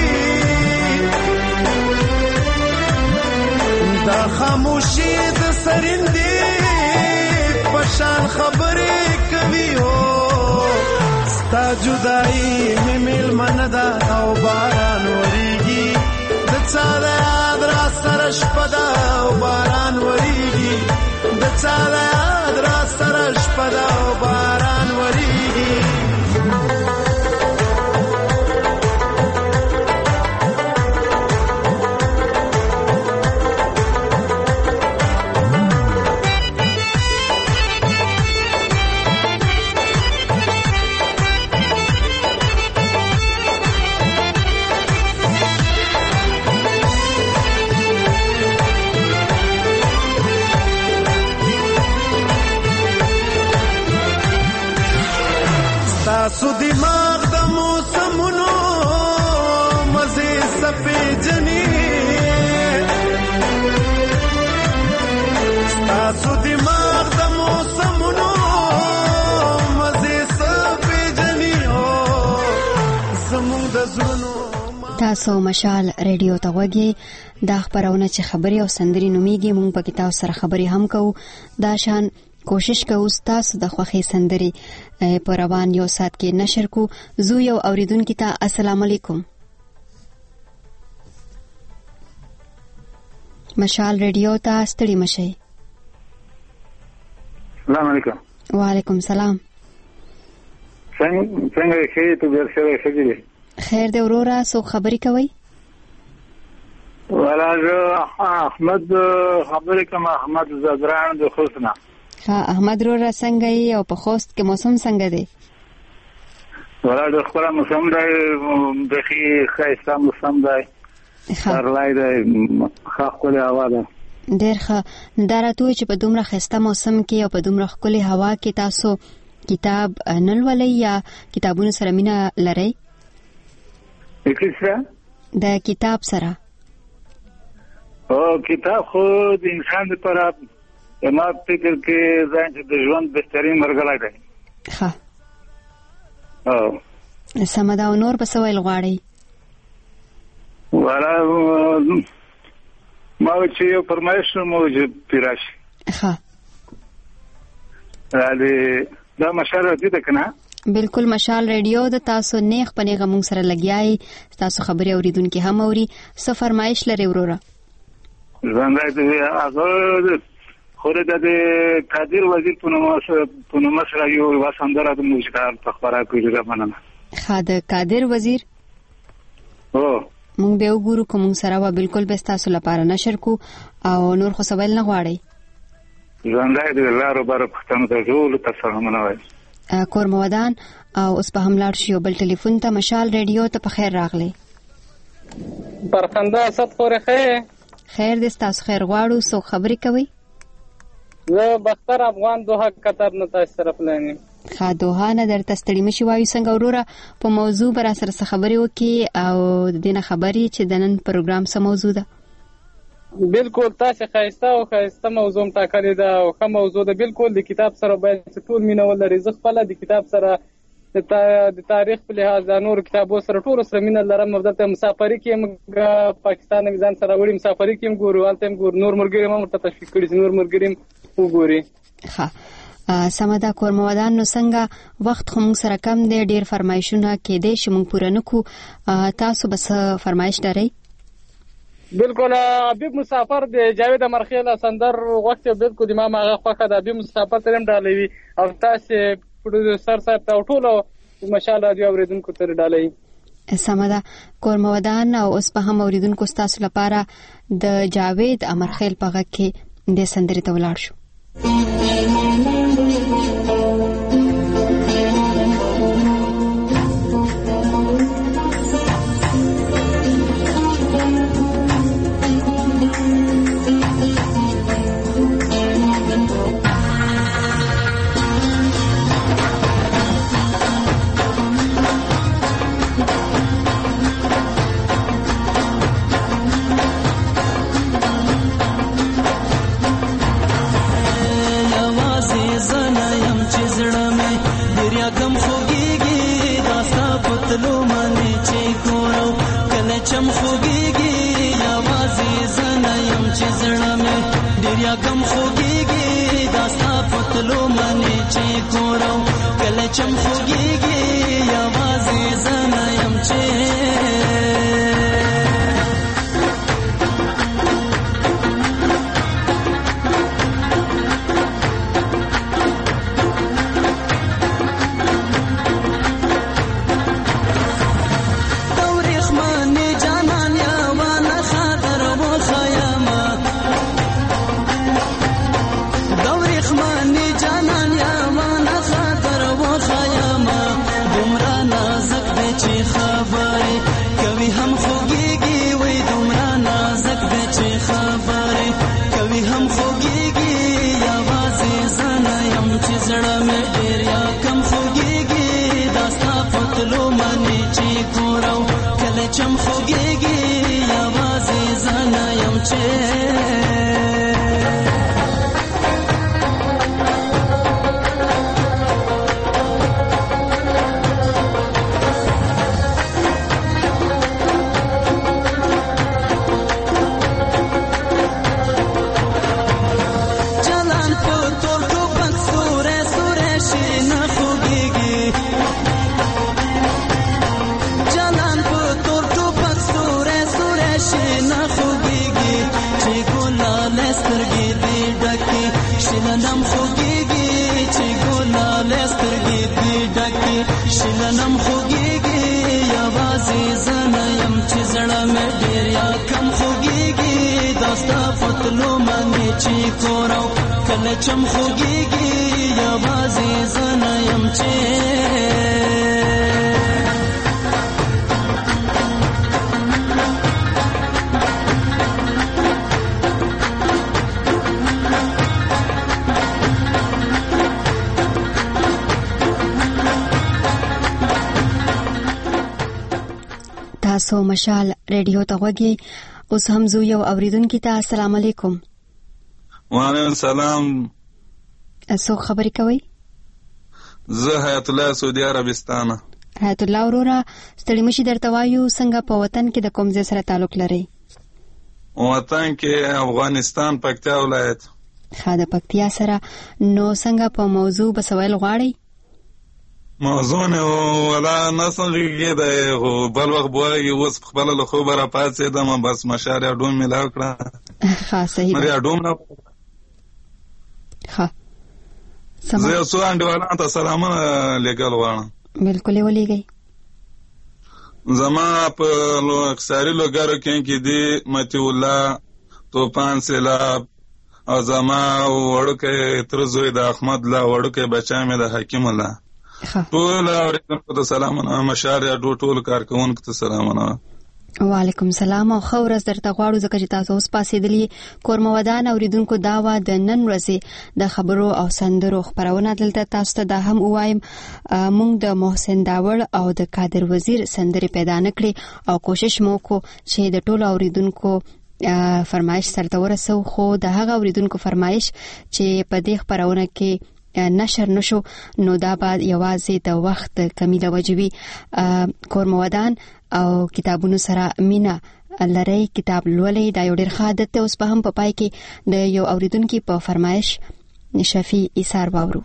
دا خاموشي د سرندې پشان خبرې کوي او ستا جدائی مې میلمنه ده او باران وریږي د چا د یاد را سره شپه ده او باران وریږي د چا د یاد را سره شپه ده او باران وریږي. تاسو دماغ د موسمونو مزه سپېجنې تاسو دماغ د موسمونو مزه سپېجنې او زموږ د زړونو تاسو مشال ریډیو ته وګورئ. دا خبرونه چې خبري او سندري نوميږي مونږ په کتاب سره خبري هم کوو. دا شان کوشش کوو تاسو د خوښي سندري په روان یو سات کې نشر کو. زو یو اوریدونکو ته السلام علیکم. مشال ریډیو ته ستړي مشي. السلام علیکم. وعلیکم سلام. څنګه ښه ته ورسره ښه خیر دې وروره سو خبري کوي. ولاجه احمد خبرې کوم احمد زدران د خوسنا. ها احمد وروره څنګه یې او په خوست کې موسم څنګه دی؟ ولاجه خپل موسم دی دخي خاصه موسم دی. سرلای دی خاصه هوا ده. ډېر ښه. دا راته چې په دومره خسته موسم کې او په دومره ښکلي هوا کې تاسو کتاب نه لولئ یا کتابونو سره مینه لرئ؟ د کتاب سره کتاب خو د انسان لپاره ما فکر کې ځان چې د ژوند بهترین مرګ دی. ښه سمه ده. او نور به څه ویل غواړئ؟ ما چې یو فرمایش موجود پیراشي. ښه دا مشال راځي ده کنه بالکل مشال ریډیو د تاسو نیغ په نیغه مونږ سره لګیای تاسو خبري اوریدونکو هم اوري څه فرمایش لري وروره ځانګړی دی هغه خوره د قادر وزیر په نوم سره یو وسندره د موسیقار په خبره کوي دا مننه خاده قادر وزیر او مونږ به وګورو کوم سره و بالکل به تاسو لپاره نشر کو او نور خو سوال نه غواړي ځانګړی دی لارو بار پښتنو ته ټول تاسو هم نه وایي کور مودان او اوس په هملاړ شو بل ټلیفون ته مشال ریډیو ته په خیر راغلی پرخنده صد خور خیر دې تاسو خیر غواړو سو خبرې کوي زه بختر افغان دوحه قطر نه تاسو سره پلانیم خا دوحه نه درته ستړي مشي وایو څنګه وروره په موضوع بر سره خبرې وکي او د دې خبرې چې د نن پروګرام څه موضوع ده بالکل تاسو خایسته موضوع ټاکلې ده او ښه موضوع ده بالکل د کتاب سره باید ټول مینول لري زه خپل د کتاب سره د تاریخ په لحاظ د نور کتابو سره ټول سره مینه لرم ورته مسافرۍ کې پاکستان میزان سره وړي مسافرۍ کې ګورو الته ګور نور مرګري ما ورته تشویق کړی نور مرګري وګوري ها سمدا کور مودان نو څنګه وخت هم سره کم دی ډیر فرمایشونه کې دي چې مونږ پوره نکو تاسو بس فرمایش لرئ بالکل حبیب مسافر د جاوید مرخیل سندر وخت بالکل د امام هغه خوخه د حبیب مسافر ترم ډالوي او تاسو پروډوسر صاحب ته ټولو مشال رادیو اوریدونکو ته ډالوي سمدا کور مودان او اوس په هم اوریدونکو تاسو لپاره د جاوید مرخیل په غږ کې د سندرې ته ولاړ شو چم خوږیږي یوازې زنه یم چې زړه مې ډېر یا کم خوږیږي دا ستا پتلو منې چې ګورم کله چم خوږیږي یوازې زنه یم چې چم خوږیږي یوازې زنه یم چې شلنم خوږیږي چې ګلاله سترګې دې ډکې شلنم خوږیږي یوازې زنه یم چې زړه مې ډېر یا کم خوږیږي دا ستا پتلو منې چې کورو کله چم خوږیږي یوازې زنه یم چې تاسو مشال ریډیو ته غوږی اوس هم زو یو اوریدونکو ته السلام علیکم وعلیکم السلام اسو خبرې کوي زه حیات الله سعودي عربستان حیات الله وروره ستړي مشي درته وایو څنګه په وطن کې د کوم ځای سره تعلق لري وطن کې افغانستان پکتیا ولایت ښه د پکتیا سره نو څنګه په موضوع به سوال غواړئ؟ موضوع نه ولا نه څنګه کېدای خو بل وخت بوایي اوس خپله له خوبه راپاڅېدم بس مشار اډوم مې لاو کړه ښه صحیح مری اډوم نه ښه زه یو څو انډیوالانو ته سلامونه لیکل غواړم. بلکل یې ولیږئ. زما په اکثري لوګرو کې دي متی الله توپان سیلاب او زما وړوکی تره زوی د احمد الله وړوکی بچی مې د حکیم الله ټول اورېدونکو ته سلامونه مشار ټول کارکوونکو ته سلامونه. وعلیکم السلام او ښه ورځ درته غواړو ځکه چې تاسو اوس پاسېدلي کورمودان اوریدونکو دا وه د نن ورځې د خبرو او سندرو خپرونه. دلته تاسو ته دا هم ووایم موږ د محسن داوړ او د قادر وزیر سندرې پیدا نه کړې او کوشش مو وکړو چې د ټولو اوریدونکو فرمایش سرته ورسو، خو د هغه اوریدونکو فرمایش چې په دې خپرونه کې نشر نشو نو دا بعد یوازې د وخت کمی له وجې وي. کورمودان او کتابونو سره مینا لري، کتاب لولئ، دا یو ډېر ښه عادت دی. اوس به هم په پای کې د یو اوریدونکي په فرمایش شفیع ایثار واورو.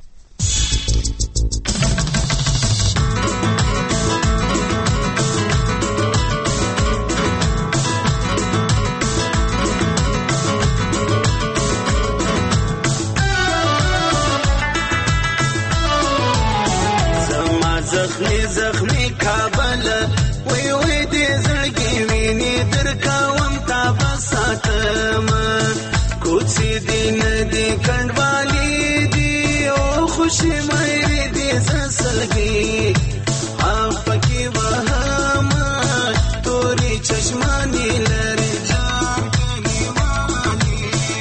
زخمی زخمی کابل وی وی دی زړګي ویني درکاوم تا بساتم کوڅې دی ندی کندوالی دی او خوشی مې دی سسلګي اپکی وهم توري چشمانی لري جان کلیوانی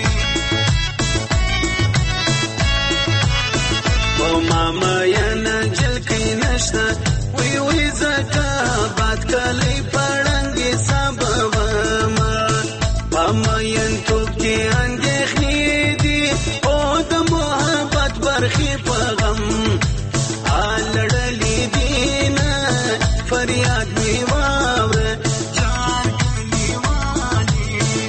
او ماما ینا وی وی زکا بات کلی پړنګي سبب ما پمین تو کې اندېخني دي او د محبت برخي پغم الړلې دینه فریاد می واور جان کلیوانی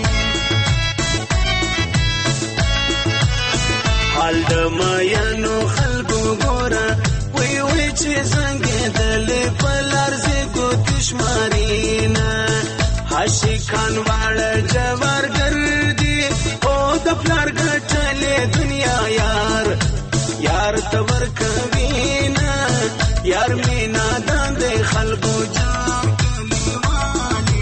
حال د مینو خلکو ګوره چې څنګه دل په لارځي کو دشمنینا عاشقان واړه جوار ګرځي او د پلار ګټلې دنیا یار یار تور کوینا یار مینا دند خلکو جام کلیوانی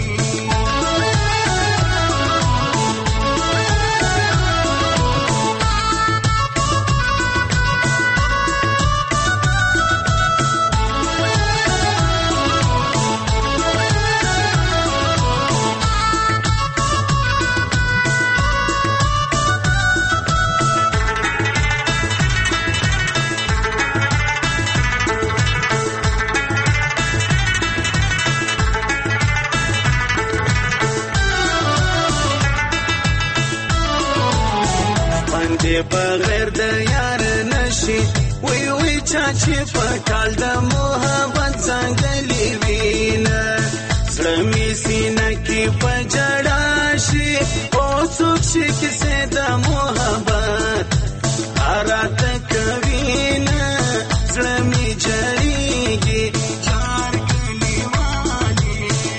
بغیر د یار نشي وی وی چاچی په کال د محبت څنګه وینا زړه می سینه کې پجړا شي او څوک شي کیسه د محبت حرات کوینا زړه می جریږي جار کلیوانی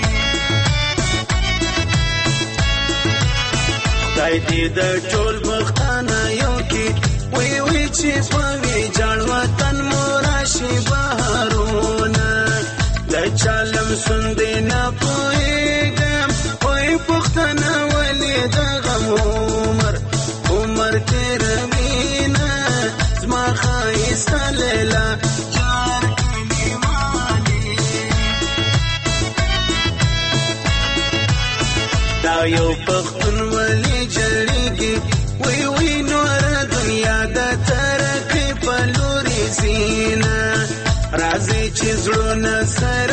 دای دې د ټول بختانه یو کې وی وی چې سوي جان وطن موراشي بهارونه لچالم سندې نه پويګم وای پختانه ولې د غم عمر تیر مینا زما خایسته لیلا جار کلیوانی دا یو پختون ولې جړېږي وی وی نور دنیا د ترقی په لوري سینا راځي چې زړونه